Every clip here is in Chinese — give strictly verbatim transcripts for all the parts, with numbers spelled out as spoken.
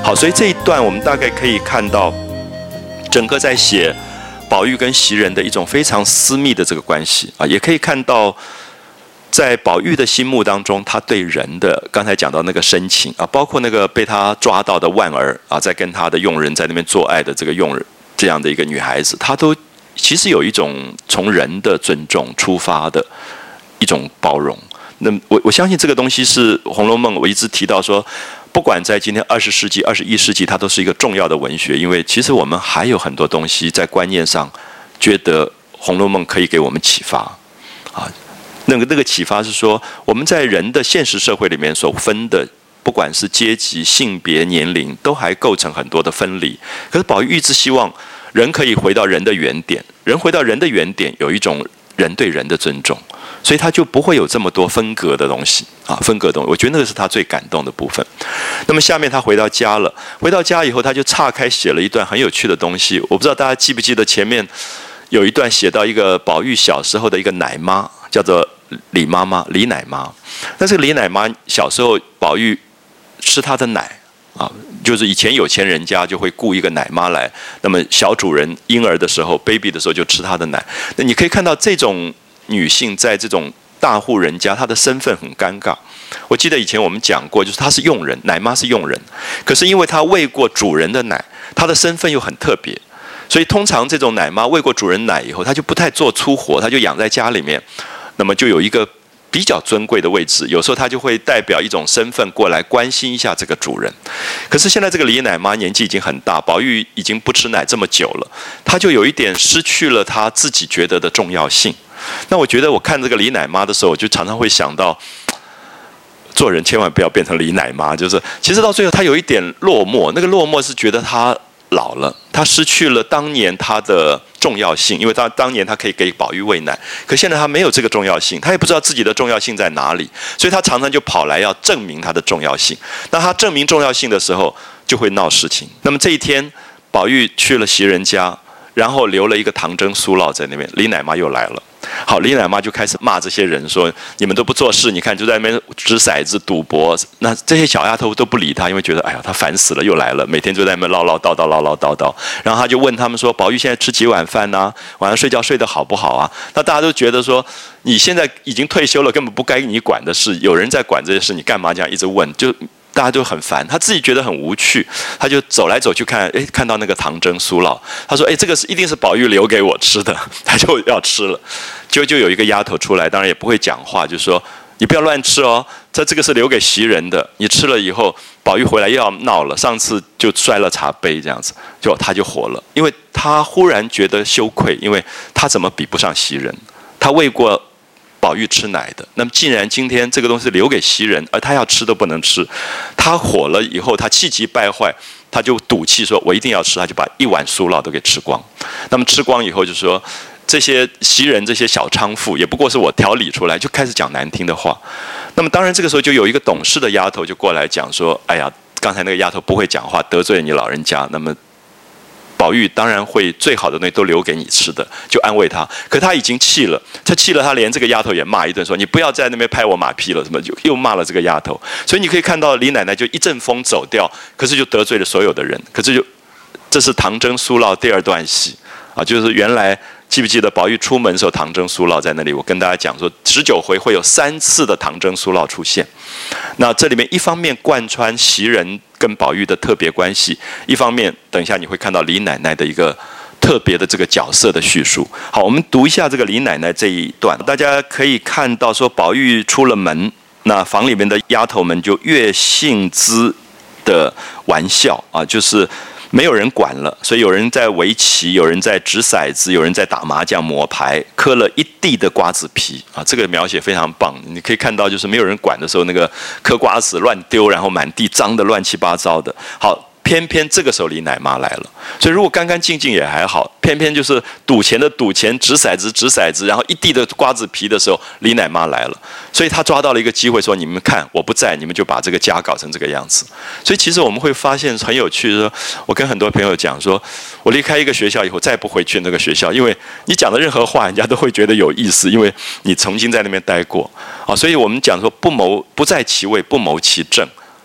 好，所以这一段我们大概可以看到，整个在写宝玉跟袭人的一种非常私密的这个关系啊，也可以看到在宝玉的心目当中，他对人的刚才讲到那个深情啊，包括那个被他抓到的万儿啊，在跟他的佣人在那边做爱的这个佣人这样的一个女孩子，她都其实有一种从人的尊重出发的一种包容。那我我相信这个东西是《红楼梦》，我一直提到说，不管在今天二十世纪、二十一世纪，它都是一个重要的文学，因为其实我们还有很多东西在观念上，觉得《红楼梦》可以给我们启发啊。那个那个启发是说，我们在人的现实社会里面所分的，不管是阶级、性别、年龄，都还构成很多的分离。可是宝玉一直希望人可以回到人的原点，人回到人的原点，有一种人对人的尊重。所以他就不会有这么多分隔的东西啊，分隔的东西，我觉得那个是他最感动的部分。那么下面他回到家了，回到家以后，他就岔开写了一段很有趣的东西。我不知道大家记不记得前面有一段写到一个宝玉小时候的一个奶妈，叫做李妈妈，李奶妈。那这个李奶妈小时候，宝玉吃她的奶啊，就是以前有钱人家就会雇一个奶妈来，那么小主人婴儿的时候 ，baby 的时候就吃她的奶。那你可以看到这种女性在这种大户人家，她的身份很尴尬。我记得以前我们讲过，就是她是佣人，奶妈是佣人，可是因为她喂过主人的奶，她的身份又很特别，所以通常这种奶妈喂过主人奶以后，她就不太做粗活，她就养在家里面，那么就有一个比较尊贵的位置，有时候她就会代表一种身份过来关心一下这个主人。可是现在这个李奶妈年纪已经很大，宝玉已经不吃奶这么久了，她就有一点失去了她自己觉得的重要性。那我觉得我看这个李奶妈的时候，我就常常会想到，做人千万不要变成李奶妈，就是其实到最后她有一点落寞，那个落寞是觉得她老了，她失去了当年她的重要性，因为她当年她可以给宝玉喂奶，可现在她没有这个重要性，她也不知道自己的重要性在哪里，所以她常常就跑来要证明她的重要性。那她证明重要性的时候，就会闹事情。那么这一天，宝玉去了袭人家，然后留了一个唐筝苏烙在那边，李奶妈又来了。好，李奶妈就开始骂这些人说：“你们都不做事，你看就在那边掷骰子、赌博。”那这些小丫头都不理她，因为觉得哎呀，她烦死了，又来了，每天就在那边唠唠叨叨、唠唠叨叨。然后她就问他们说：“宝玉现在吃几碗饭呢、啊？晚上睡觉睡得好不好啊？”那大家都觉得说，你现在已经退休了，根本不该你管的事，有人在管这些事，你干嘛这样一直问？就大家都很烦，他自己觉得很无趣，他就走来走去看，哎，看到那个唐筝酥烙，他说：“哎，这个是一定是宝玉留给我吃的。”他就要吃了，就就有一个丫头出来，当然也不会讲话，就说：“你不要乱吃哦，这这个是留给袭人的，你吃了以后，宝玉回来又要闹了，上次就摔了茶杯这样子，就他就火了，因为他忽然觉得羞愧，因为他怎么比不上袭人？他喂过宝玉吃奶的，那么既然今天这个东西留给袭人，而他要吃都不能吃，他火了以后，他气急败坏，他就赌气说：“我一定要吃。”他就把一碗酥烙都给吃光。那么吃光以后就说，这些袭人这些小娼妇也不过是我调理出来，就开始讲难听的话。那么当然这个时候就有一个懂事的丫头就过来讲说：“哎呀，刚才那个丫头不会讲话，得罪了你老人家。”那么宝玉当然会最好的东西都留给你吃的，就安慰他。可他已经气了，他气了，他连这个丫头也骂一顿，说：“你不要在那边拍我马屁了。”什么就又骂了这个丫头。所以你可以看到李奶奶就一阵风走掉，可是就得罪了所有的人。可是就这是唐筝苏烙第二段戏啊，就是原来记不记得宝玉出门的时候，唐筝苏烙在那里？我跟大家讲说，十九回会有三次的唐筝苏烙出现。那这里面一方面贯穿袭人跟宝玉的特别关系，一方面等一下你会看到李奶奶的一个特别的这个角色的叙述。好，我们读一下这个李奶奶这一段，大家可以看到说，宝玉出了门，那房里面的丫头们就越性滋的玩笑啊，就是没有人管了，所以有人在围棋，有人在掷骰子，有人在打麻将、摸牌，磕了一地的瓜子皮啊！这个描写非常棒，你可以看到，就是没有人管的时候，那个嗑瓜子乱丢，然后满地脏的乱七八糟的。好。偏偏这个时候李奶妈来了，所以如果干干净净也还好，偏偏就是赌钱的赌钱，掷骰子掷骰子，然后一地的瓜子皮的时候，李奶妈来了，所以他抓到了一个机会说：“你们看我不在，你们就把这个家搞成这个样子。”所以其实我们会发现很有趣的，我跟很多朋友讲说，我离开一个学校以后再不回去那个学校，因为你讲的任何话，人家都会觉得有意思，因为你曾经在那边待过啊。所以我们讲说不谋不在其位，不谋其政。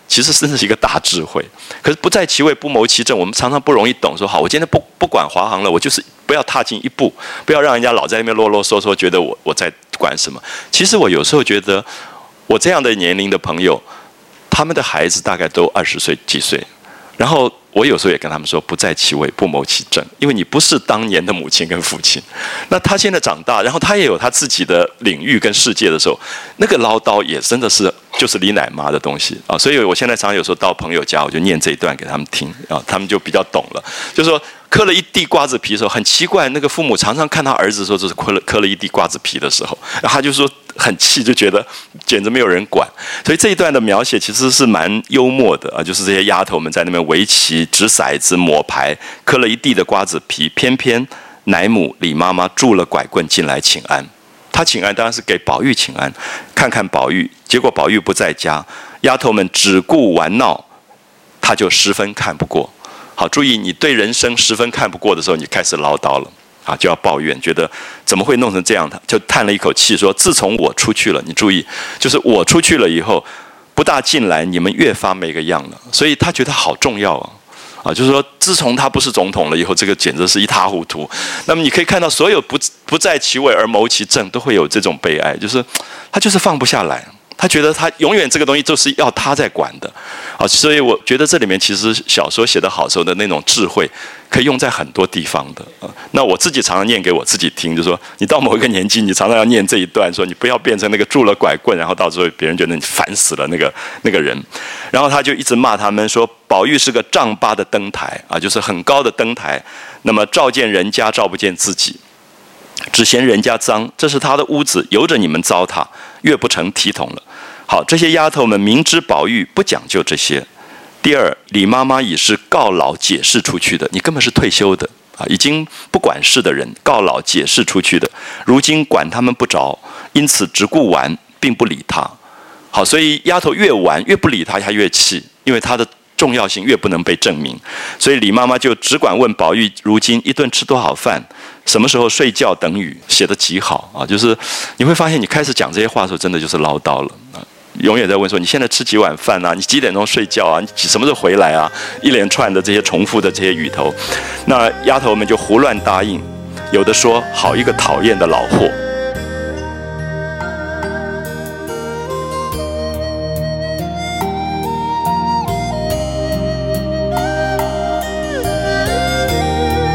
其实真的是一个大智慧。可是不在其位不谋其政，我们常常不容易懂。说好，我今天不不管华航了，我就是不要踏进一步，不要让人家老在那边啰啰嗦嗦，觉得我我在管什么。其实我有时候觉得，我这样的年龄的朋友，他们的孩子大概都二十岁几岁，然后我有时候也跟他们说，不在其位不谋其政，因为你不是当年的母亲跟父亲。那他现在长大，然后他也有他自己的领域跟世界的时候，那个唠叨也真的是就是李奶妈的东西啊。所以我现在常常有时候到朋友家，我就念这一段给他们听啊，他们就比较懂了。就是说磕了一地瓜子皮的时候，很奇怪，那个父母常常看他儿子的时候，就是磕了磕了一地瓜子皮的时候，然后他就说很气，就觉得简直没有人管。所以这一段的描写其实是蛮幽默的啊，就是这些丫头们在那边围棋、掷骰子、抹牌，磕了一地的瓜子皮，偏偏奶母李妈妈拄了拐棍进来请安。她请安当然是给宝玉请安，看看宝玉，结果宝玉不在家，丫头们只顾玩闹，她就十分看不过。好，注意，你对人生十分看不过的时候，你开始唠叨了啊，就要抱怨，觉得怎么会弄成这样？他就叹了一口气说：“自从我出去了，你注意，就是我出去了以后，不大进来，你们越发没个样了。”所以他觉得好重要啊，啊，就是说，自从他不是总统了以后，这个简直是一塌糊涂。那么你可以看到，所有不不在其位而谋其政，都会有这种悲哀，就是他就是放不下来。他觉得他永远这个东西就是要他在管的，啊，所以我觉得这里面其实小说写得好时候的那种智慧，可以用在很多地方的啊。那我自己常常念给我自己听，就是说你到某一个年纪，你常常要念这一段，说你不要变成那个拄了拐棍，然后到时候别人觉得你烦死了那个那个人。然后他就一直骂他们说，宝玉是个丈八的灯台啊，就是很高的灯台，那么照见人家，照不见自己。只嫌人家脏，这是他的屋子，由着你们糟蹋，越不成体统了。好，这些丫头们明知宝玉不讲究这些。第二，李妈妈已是告老解释出去的，你根本是退休的啊，已经不管事的人，告老解释出去的，如今管他们不着，因此只顾玩，并不理他。好，所以丫头越玩越不理他，她越气，因为她的重要性越不能被证明，所以李妈妈就只管问宝玉如今一顿吃多少饭，什么时候睡觉等语，写得极好啊！就是你会发现，你开始讲这些话的时候，真的就是唠叨了啊，永远在问说你现在吃几碗饭啊？你几点钟睡觉啊？你什么时候回来啊？一连串的这些重复的这些语头，那丫头们就胡乱答应，有的说好一个讨厌的老货。